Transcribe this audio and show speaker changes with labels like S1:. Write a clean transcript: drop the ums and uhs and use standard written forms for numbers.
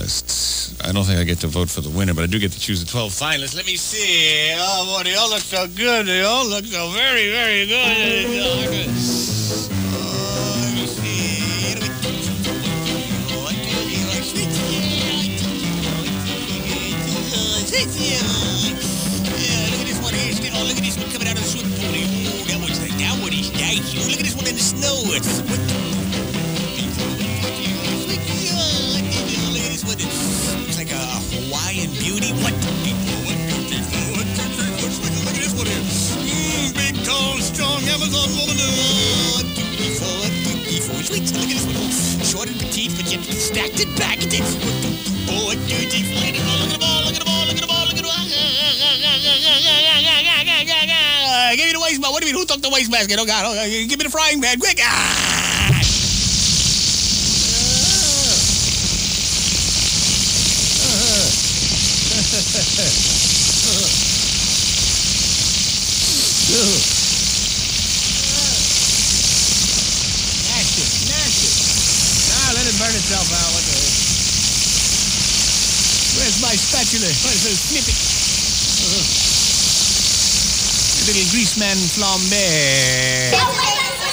S1: finalists. I don't think I get to vote for the winner, but I do get to choose the 12 finalists. Let me see. Oh, boy, they all look so good. They all look so very, very good. Let me see. Yeah, look at this one here. Oh, look at this one coming out of the swimming pool. Oh, that one is nice. Oh, look at this one in the snow. Look at this one. It's like a Hawaiian beauty. What? Look at this one here. Big, tall, strong Amazon woman. Sweet. Look at this one. Short and petite, but yet stacked and back. Oh, look at them all. Look at them all. Look at them all. Look at them all. Give me the waste basket. What do you mean? Who took the waste basket? Oh, God. Oh, give me the frying pan. Quick. Nasty. Now let it burn itself out. What the hell? Where's my spatula? Snip it. Little grease man flambe.